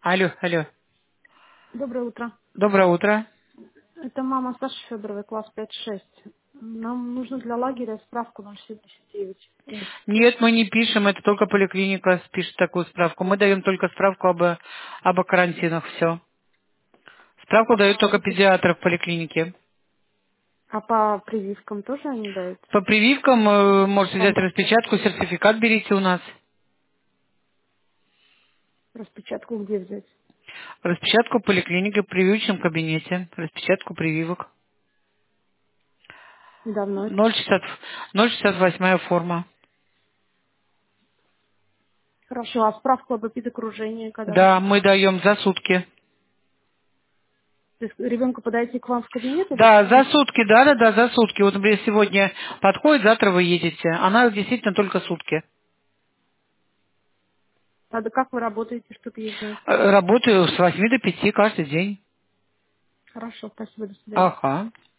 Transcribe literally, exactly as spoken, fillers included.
Алло, алло. Доброе утро. Доброе утро. Это мама Саши Федоровой, класс пять шесть. Нам нужно для лагеря справку ноль семьдесят девять. Ой, Нет, мы не пишем, это только поликлиника пишет такую справку. Мы даем только справку об, об карантинах, все. Справку дают ага, только это... педиатры в поликлинике. А по прививкам тоже они дают? По прививкам э, можете взять Вам распечатку, сертификат берите у нас. распечатку где взять? Распечатку в поликлинике, в прививочном кабинете. Распечатку прививок. Давно это? ноль шестьдесят, ноль шестьдесят восьмая форма. Хорошо, а справку об эпидокружении когда? Да, мы даем за сутки. То есть ребенку подойти к вам в кабинет или Да, что? за сутки, да, да, да, за сутки. Вот, например, сегодня подходит, завтра вы едете. Она действительно только сутки. Надо, как вы работаете, чтобы ей знать? Э, Работаю с восьми до пяти каждый день. Хорошо, спасибо, до свидания. Ага.